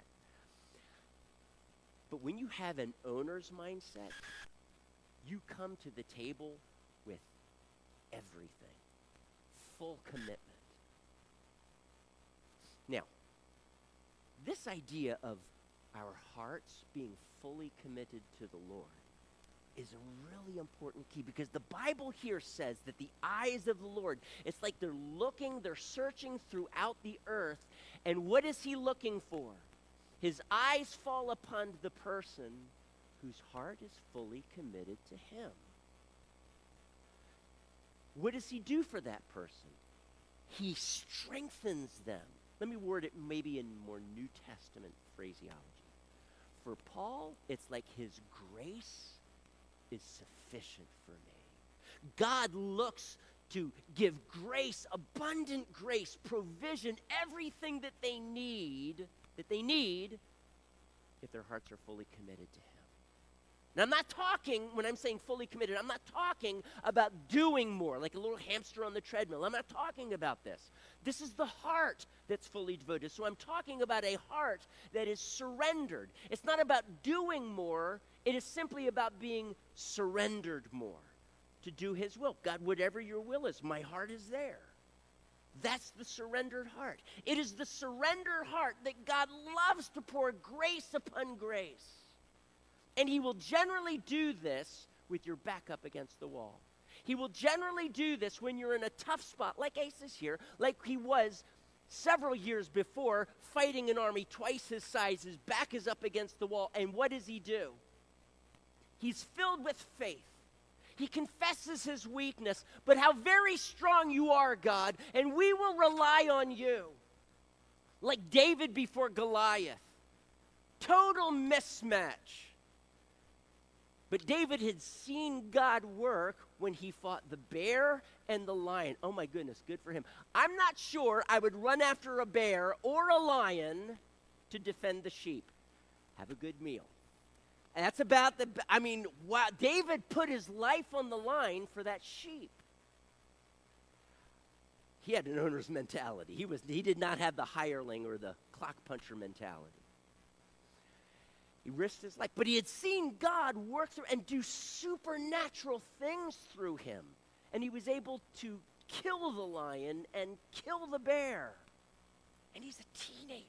But when you have an owner's mindset, you come to the table with everything, full commitment. Now, this idea of our hearts being fully committed to the Lord is a really important key, because the Bible here says that the eyes of the Lord, it's like they're looking, they're searching throughout the earth, and what is he looking for? His eyes fall upon the person whose heart is fully committed to him. What does he do for that person? He strengthens them. Let me word it maybe in more New Testament phraseology. For Paul, it's like his grace is sufficient for me. God looks to give grace, abundant grace, provision, everything that they need, that they need if their hearts are fully committed to him. Now, I'm not talking, when I'm saying fully committed, I'm not talking about doing more, like a little hamster on the treadmill. I'm not talking about this. This is the heart that's fully devoted. So I'm talking about a heart that is surrendered. It's not about doing more. It is simply about being surrendered more to do his will. God, whatever your will is, my heart is there. That's the surrendered heart. It is the surrendered heart that God loves to pour grace upon grace. And he will generally do this with your back up against the wall. He will generally do this when you're in a tough spot, like Asa is here, like he was several years before, fighting an army twice his size. His back is up against the wall. And what does he do? He's filled with faith. He confesses his weakness, but how very strong you are, God, and we will rely on you. Like David before Goliath. Total mismatch. But David had seen God work when he fought the bear and the lion. Oh my goodness, good for him. I'm not sure I would run after a bear or a lion to defend the sheep. Have a good meal. And that's about the, I mean, wow, David put his life on the line for that sheep. He had an owner's mentality. He was, he did not have the hireling or the clock puncher mentality. He risked his life, but he had seen God work through and do supernatural things through him. And he was able to kill the lion and kill the bear. And he's a teenager.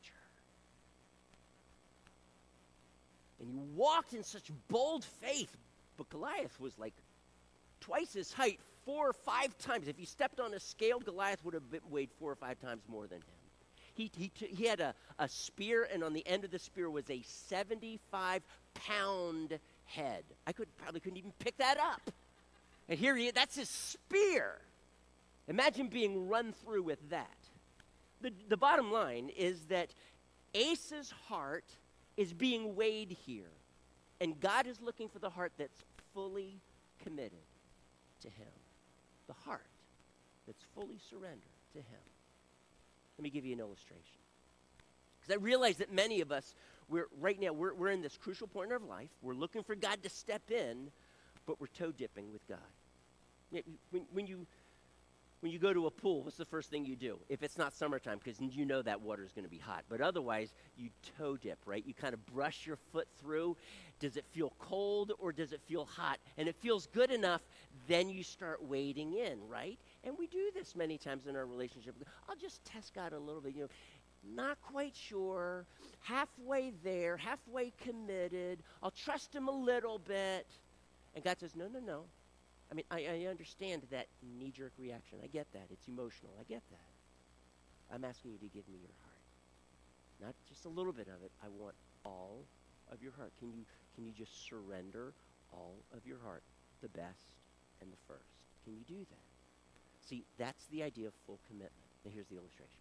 And he walked in such bold faith. But Goliath was like twice his height, four or five times. If he stepped on a scale, Goliath would have been, weighed four or five times more than him. He, he, t- he had a, a spear, and on the end of the spear was a seventy-five pound head. I could probably couldn't even pick that up. And here he is, that's his spear. Imagine being run through with that. The, the bottom line is that Asa's heart is being weighed here. And God is looking for the heart that's fully committed to him. The heart that's fully surrendered to him. Let me give you an illustration. Because I realize that many of us, we're right now, we're, we're in this crucial point in our life. We're looking for God to step in, but we're toe dipping with God. When, when, you, when you go to a pool, what's the first thing you do? If it's not summertime, because you know that water is going to be hot. But otherwise, you toe dip, right? You kind of brush your foot through. Does it feel cold or does it feel hot? And it feels good enough, then you start wading in, right? And we do this many times in our relationship. I'll just test God a little bit, you know, not quite sure, halfway there, halfway committed. I'll trust him a little bit. And God says, no, no, no. I mean, I, I understand that knee-jerk reaction. I get that. It's emotional. I get that. I'm asking you to give me your heart. Not just a little bit of it. I want all of your heart. Can you, can you just surrender all of your heart, the best and the first? Can you do that? See, that's the idea of full commitment. Now here's the illustration.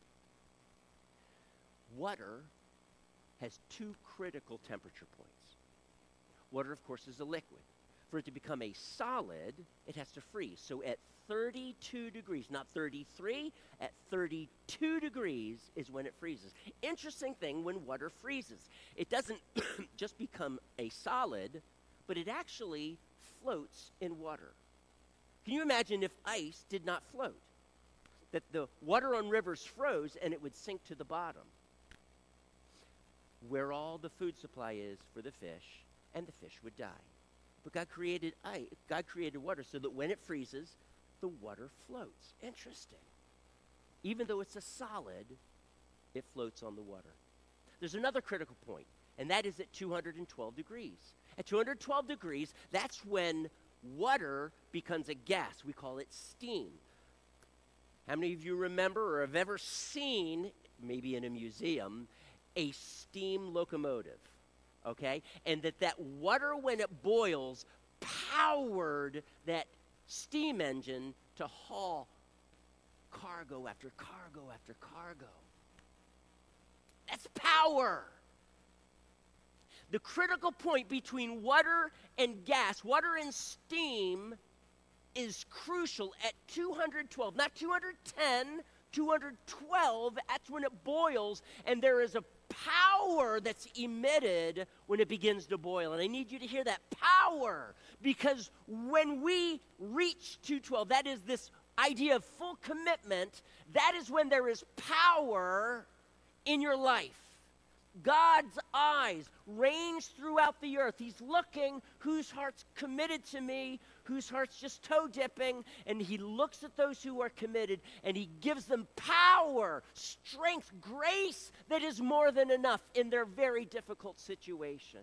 Water has two critical temperature points. Water, of course, is a liquid. For it to become a solid, it has to freeze. So at thirty-two degrees, not thirty-three, at thirty-two degrees is when it freezes. Interesting thing, when water freezes, it doesn't just become a solid, but it actually floats in water. Can you imagine if ice did not float? That the water on rivers froze and it would sink to the bottom, where all the food supply is for the fish, and the fish would die. But God created ice, God created water so that when it freezes, the water floats. Interesting. Even though it's a solid, it floats on the water. There's another critical point, and that is at two hundred twelve degrees. At two hundred twelve degrees, that's when water becomes a gas. We call it steam. How many of you remember or have ever seen, maybe in a museum, a steam locomotive? Okay? And that that water, when it boils, powered that steam engine to haul cargo after cargo after cargo. That's power. The critical point between water and gas, water and steam, is crucial at two hundred twelve, not two hundred ten, two hundred twelve, that's when it boils, and there is a power that's emitted when it begins to boil. And I need you to hear that power, because when we reach two twelve, that is this idea of full commitment, that is when there is power in your life. God's eyes range throughout the earth. He's looking whose heart's committed to me, whose heart's just toe dipping, and he looks at those who are committed, and he gives them power, strength, grace that is more than enough in their very difficult situation.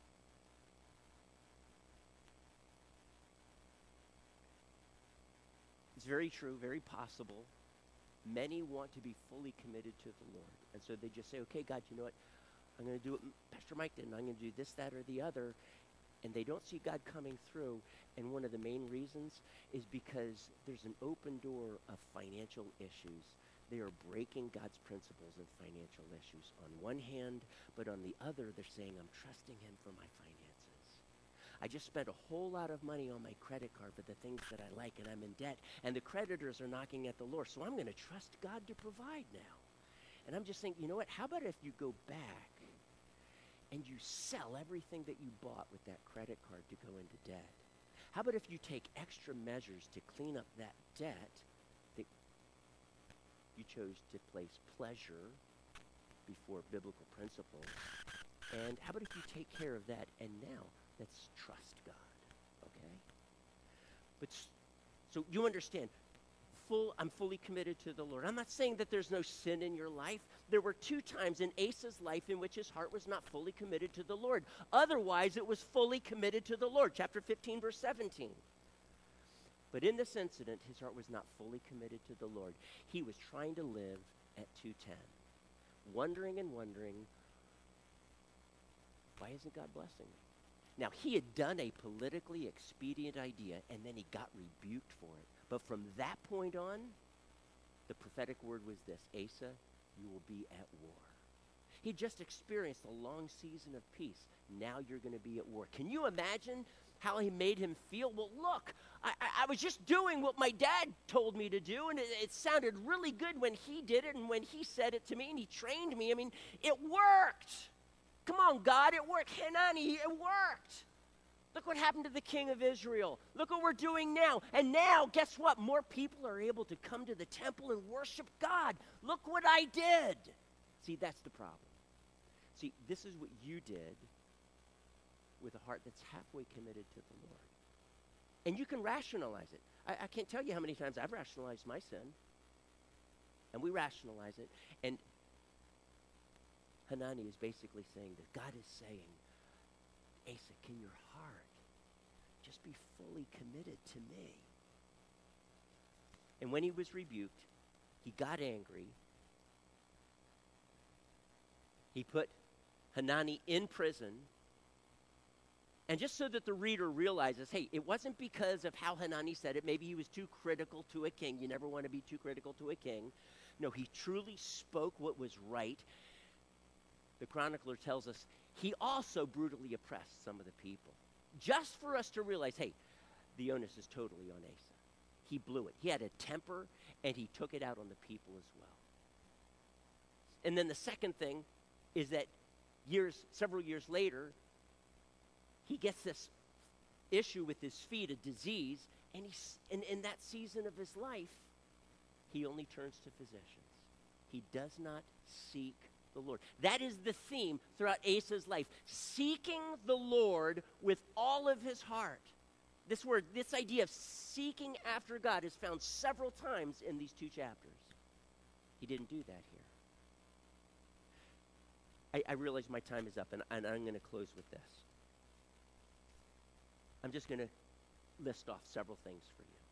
It's very true, very possible. Many want to be fully committed to the Lord, and so they just say, okay, God, you know what? I'm going to do what Pastor Mike did, and I'm going to do this, that, or the other, and they don't see God coming through. And one of the main reasons is because there's an open door of financial issues. They are breaking God's principles in financial issues on one hand, but on the other, they're saying, I'm trusting him for my finances. I just spent a whole lot of money on my credit card for the things that I like, and I'm in debt, and the creditors are knocking at the door, so I'm going to trust God to provide now. And I'm just thinking, you know what, how about if you go back and you sell everything that you bought with that credit card to go into debt? How about if you take extra measures to clean up that debt that you chose to place pleasure before biblical principles? And how about if you take care of that, and now let's trust God, okay? But so you understand, full, I'm fully committed to the Lord. I'm not saying that there's no sin in your life. There were two times in Asa's life in which his heart was not fully committed to the Lord. Otherwise, it was fully committed to the Lord. Chapter fifteen, verse seventeen. But in this incident, his heart was not fully committed to the Lord. He was trying to live at two ten, wondering and wondering, why isn't God blessing me? Now, he had done a politically expedient idea, and then he got rebuked for it. But from that point on, the prophetic word was this: Asa, you will be at war. He just experienced a long season of peace. Now you're going to be at war. Can you imagine how he made him feel? Well, look, I, I, I was just doing what my dad told me to do, and it, it sounded really good when he did it and when he said it to me and he trained me. I mean, it worked. Come on, God, it worked. Hanani, it worked. Look what happened to the king of Israel. Look what we're doing now. And now, guess what? More people are able to come to the temple and worship God. Look what I did. See, that's the problem. See, this is what you did with a heart that's halfway committed to the Lord. And you can rationalize it. I, I can't tell you how many times I've rationalized my sin. And we rationalize it. And Hanani is basically saying that God is saying, Asa, can your heart just just be fully committed to me. And when he was rebuked, he got angry. He put Hanani in prison. And just so that the reader realizes, hey, it wasn't because of how Hanani said it. Maybe he was too critical to a king. You never want to be too critical to a king. No, he truly spoke what was right. The chronicler tells us he also brutally oppressed some of the people. Just for us to realize, hey, the onus is totally on Asa. He blew it. He had a temper, and he took it out on the people as well. And then the second thing is that years, several years later, he gets this issue with his feet, a disease, and he's, and in that season of his life, he only turns to physicians. He does not seek the Lord. That is the theme throughout Asa's life, seeking the Lord with all of his heart. This word, this idea of seeking after God is found several times in these two chapters. He didn't do that here. I, I realize my time is up, and, and I'm going to close with this. I'm just going to list off several things for you.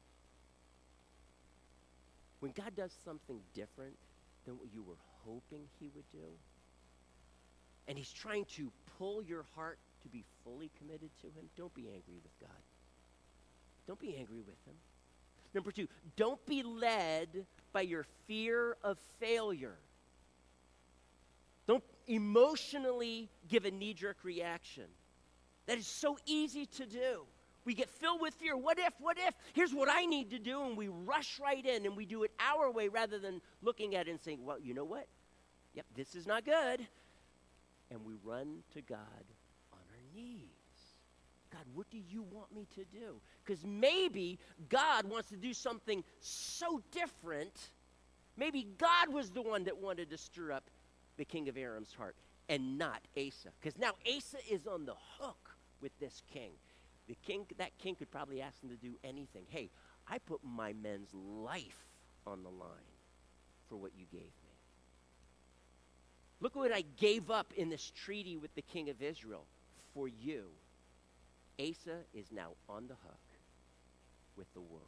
When God does something different than what you were hoping he would do, and he's trying to pull your heart to be fully committed to him, don't be angry with God. Don't be angry with him. Number two, don't be led by your fear of failure. Don't emotionally give a knee-jerk reaction. That is so easy to do. We get filled with fear. What if, what if? Here's what I need to do, and we rush right in, and we do it our way rather than looking at it and saying, well, you know what? Yep, this is not good. And we run to God on our knees. God, what do you want me to do? Because maybe God wants to do something so different. Maybe God was the one that wanted to stir up the king of Aram's heart and not Asa. Because now Asa is on the hook with this king. The king, that king could probably ask him to do anything. Hey, I put my men's life on the line for what you gave me. Look what I gave up in this treaty with the king of Israel for you. Asa is now on the hook with the world.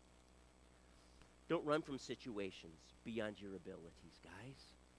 Don't run from situations beyond your abilities, guys.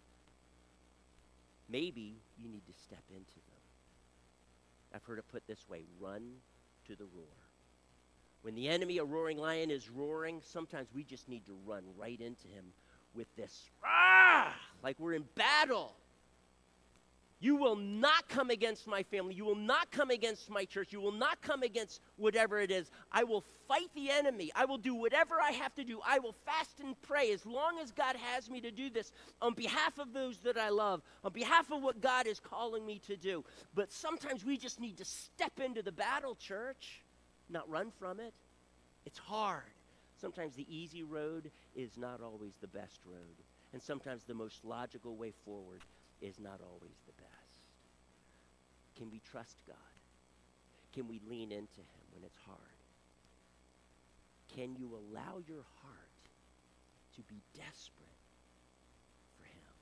Maybe you need to step into them. I've heard it put this way, run to the roar. When the enemy, a roaring lion, is roaring, sometimes we just need to run right into him with this, ah, like we're in battle. You will not come against my family. You will not come against my church. You will not come against whatever it is. I will fight the enemy. I will do whatever I have to do. I will fast and pray as long as God has me to do this on behalf of those that I love, on behalf of what God is calling me to do. But sometimes we just need to step into the battle, church, not run from it. It's hard. Sometimes the easy road is not always the best road. And sometimes the most logical way forward is not always the best. Can we trust God? Can we lean into him when it's hard? Can you allow your heart to be desperate for him?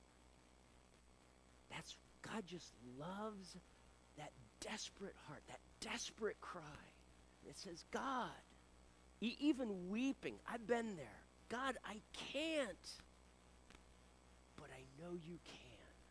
That's, God just loves that desperate heart, that desperate cry. It says, God, e- even weeping, I've been there. God, I can't, but I know you can.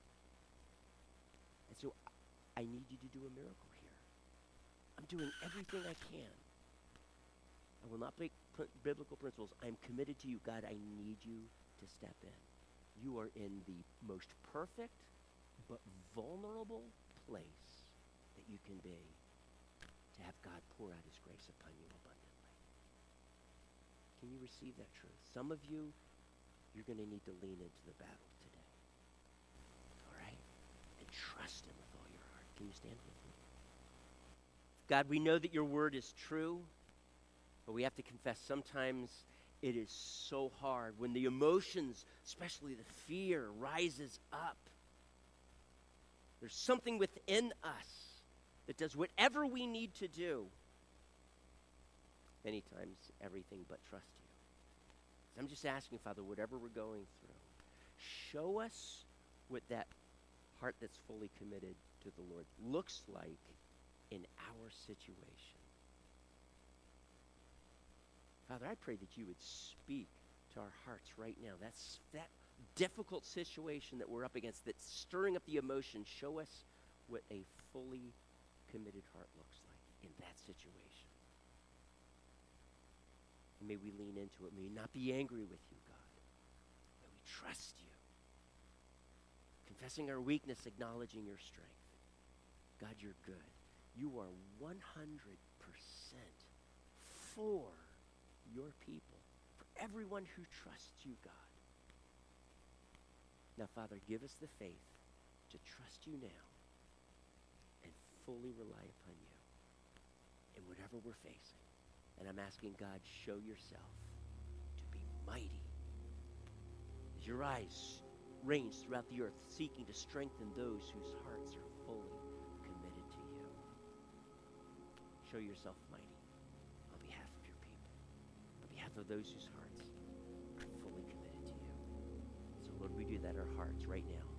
And so I need you to do a miracle here. I'm doing everything I can. I will not break pr- biblical principles. I'm committed to you. God, I need you to step in. You are in the most perfect but vulnerable place that you can be to have God pour out his grace upon you abundantly. Can you receive that truth? Some of you, you're going to need to lean into the battle today. All right? And trust him with all your heart. Can you stand with me? God, we know that your word is true, but we have to confess sometimes it is so hard when the emotions, especially the fear, rises up. There's something within us that does whatever we need to do. Many times, everything but trust you. So I'm just asking, Father, whatever we're going through, show us what that heart that's fully committed to the Lord looks like in our situation. Father, I pray that you would speak to our hearts right now. That's that difficult situation that we're up against, that's stirring up the emotion. Show us what a fully committed heart looks like in that situation. And may we lean into it. May we not be angry with you, God. May we trust you. Confessing our weakness, acknowledging your strength. God, you're good. You are one hundred percent for your people, for everyone who trusts you, God. Now, Father, give us the faith to trust you now and fully rely upon you in whatever we're facing. And I'm asking God, show yourself to be mighty. As your eyes range throughout the earth, seeking to strengthen those whose hearts are fully committed to you. Show yourself mighty on behalf of your people, on behalf of those whose hearts are fully committed to you. So Lord, we do that in our hearts right now.